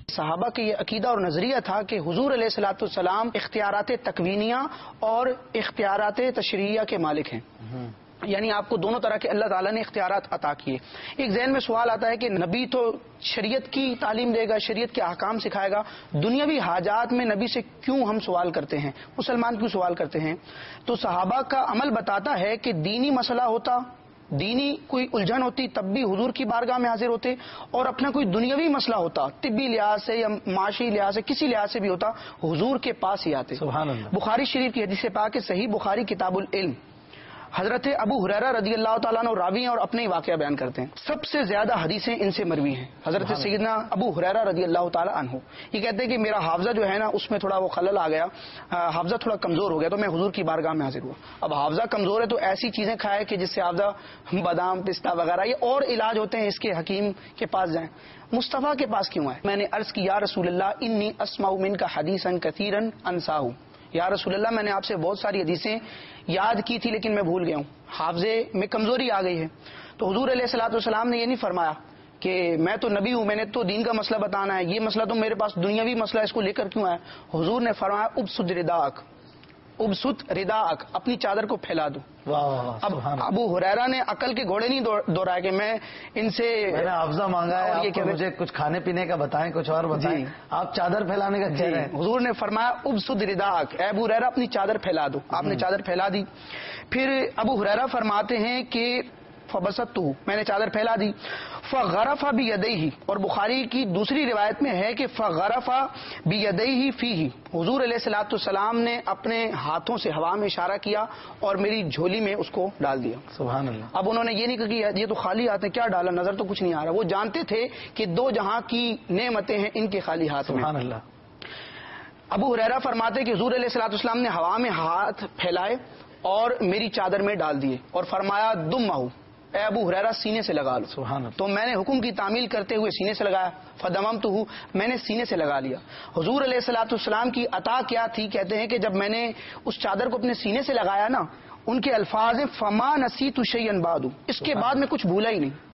صحابہ کا یہ عقیدہ اور نظریہ تھا کہ حضور علیہ الصلوۃ والسلام اختیارات تکوینیہ اور اختیارات تشریعیہ کے مالک ہیں، یعنی آپ کو دونوں طرح کے اللہ تعالیٰ نے اختیارات عطا کیے۔ ایک ذہن میں سوال آتا ہے کہ نبی تو شریعت کی تعلیم دے گا، شریعت کے احکام سکھائے گا، دنیاوی حاجات میں نبی سے کیوں ہم سوال کرتے ہیں، مسلمان کیوں سوال کرتے ہیں؟ تو صحابہ کا عمل بتاتا ہے کہ دینی مسئلہ ہوتا، دینی کوئی الجھن ہوتی، تب بھی حضور کی بارگاہ میں حاضر ہوتے، اور اپنا کوئی دنیاوی مسئلہ ہوتا، طبی لحاظ سے یا معاشی لحاظ سے کسی لحاظ سے بھی ہوتا، حضور کے پاس ہی آتے۔ سبحان اللہ۔ بخاری شریف کی حدیث پاک ہے، صحیح بخاری کتاب العلم، حضرت ابو ہریرہ رضی اللہ تعالیٰ عنہ راوی ہیں اور اپنے ہی واقعہ بیان کرتے ہیں۔ سب سے زیادہ حدیثیں ان سے مروی ہیں، حضرت سیدنا ابو ہریرہ رضی اللہ تعالیٰ عنہ۔ یہ کہتے ہیں کہ میرا حافظہ جو ہے نا اس میں تھوڑا وہ خلل آ گیا، حافظہ تھوڑا کمزور ہو گیا، تو میں حضور کی بارگاہ میں حاضر ہوا۔ اب حافظہ کمزور ہے تو ایسی چیزیں کھائے کہ جس سے حافظہ، بادام پستہ وغیرہ، یہ اور علاج ہوتے ہیں، اس کے حکیم کے پاس جائیں، مصطفیٰ کے پاس کیوں آئے؟ میں نے عرض کی یا رسول اللہ انی اسمع منک حدیثا کثیرا انساہ، یا رسول اللہ میں نے آپ سے بہت ساری حدیثیں یاد کی تھی لیکن میں بھول گیا ہوں، حافظے میں کمزوری آ گئی ہے۔ تو حضور علیہ الصلوۃ والسلام نے یہ نہیں فرمایا کہ میں تو نبی ہوں، میں نے تو دین کا مسئلہ بتانا ہے، یہ مسئلہ تو میرے پاس دنیاوی مسئلہ ہے، اس کو لے کر کیوں آیا؟ حضور نے فرمایا ابسط رداءک، ابسط رداءک، اپنی چادر کو پھیلا دو۔ اب ابو ہریرہ نے عقل کے گھوڑے نہیں دوڑایا کہ میں ان سے میں نے حافظہ مانگا ہے، آپ کو مجھے کچھ کھانے پینے کا بتائیں، کچھ اور بتائیں، آپ چادر پھیلانے کا کہہ رہے ہیں۔ حضور نے فرمایا ابسط رداءک، اے ابو ہریرہ اپنی چادر پھیلا دو۔ آپ نے چادر پھیلا دی۔ پھر ابو ہریرہ فرماتے ہیں کہ فبسطتہ، میں نے چادر پھیلا دی، فغرف بیدیہ، اور بخاری کی دوسری روایت میں ہے کہ فغرف بیدیہ فیہ، حضور علیہ الصلوۃ والسلام نے اپنے ہاتھوں سے ہوا میں اشارہ کیا اور میری جھولی میں اس کو ڈال دیا۔ سبحان اللہ۔ اب انہوں نے یہ نہیں کہا کہ یہ تو خالی ہاتھ ہے، کیا ڈالا، نظر تو کچھ نہیں آ رہا، وہ جانتے تھے کہ دو جہاں کی نعمتیں ہیں ان کے خالی ہاتھ میں۔ سبحان اللہ۔ ابو ہریرہ فرماتے کہ حضور علیہ الصلوۃ والسلام نے ہوا میں ہاتھ پھیلائے اور میری چادر میں ڈال دیے اور فرمایا دمہ، اے ابو ہریرہ سینے سے لگا لو۔ سبحان اللہ۔ تو میں نے حکم کی تعمیل کرتے ہوئے سینے سے لگایا، فدممتہ، میں نے سینے سے لگا لیا۔ حضور علیہ الصلوۃ والسلام کی عطا کیا تھی؟ کہتے ہیں کہ جب میں نے اس چادر کو اپنے سینے سے لگایا نا، ان کے الفاظ ہیں فما نسیت شیئا بعد، اس کے بعد میں کچھ بھولا ہی نہیں۔